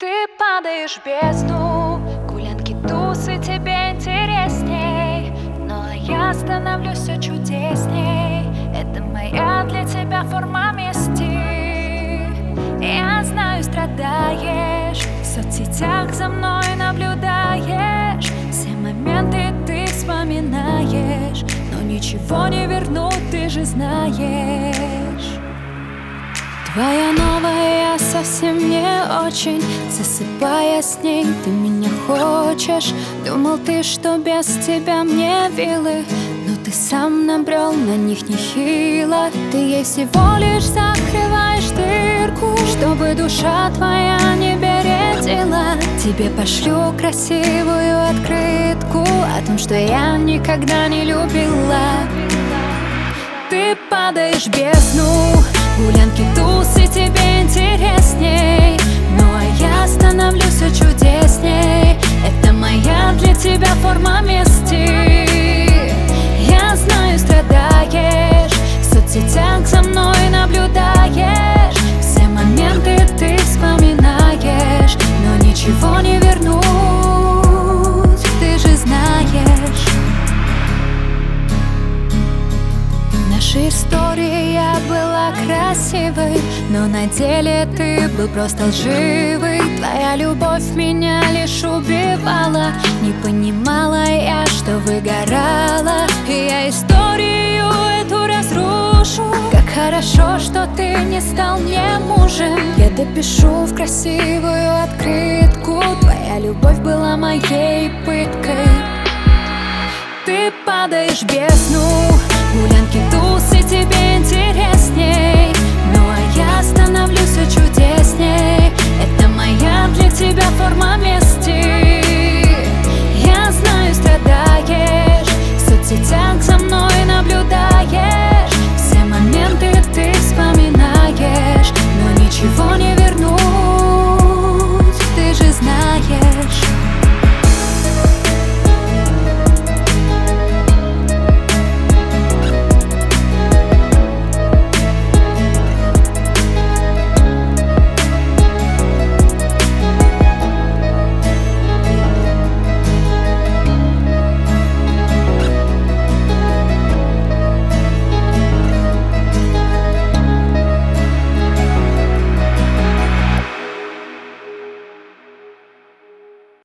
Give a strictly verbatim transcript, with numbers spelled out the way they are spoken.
Ты падаешь в бездну, гулянки, тусы тебе интересней, но я становлюсь все чудесней. Это моя для тебя форма мести. Я знаю, страдаешь, в соцсетях за мной наблюдаешь, все моменты ты вспоминаешь, но ничего не вернуть, ты же знаешь. Твоя новая совсем не очень, засыпая с ней, ты меня хочешь. Думал ты, что без тебя мне вилы, но ты сам набрел на них нехило. Ты ей всего лишь закрываешь дырку, чтобы душа твоя не бередила. Тебе пошлю красивую открытку о том, что я никогда не любила. Ты падаешь в бездну, гулянки, тусы тебе интересней, ну а я становлюсь все чудесней. Это моя для тебя форма мести. Я знаю, страдаешь, в соцсетях за мной наблюдаешь, все моменты ты вспоминаешь, но ничего не вернуть, ты же знаешь. В нашей истории я была красивой, но на деле ты был просто лживый. Твоя любовь меня лишь убивала, не понимала я, что выгорала. И я историю эту разрушу. Как хорошо, что ты не стал мне мужем. Я допишу в красивую открытку: твоя любовь была моей пыткой. Ты падаешь в бездну,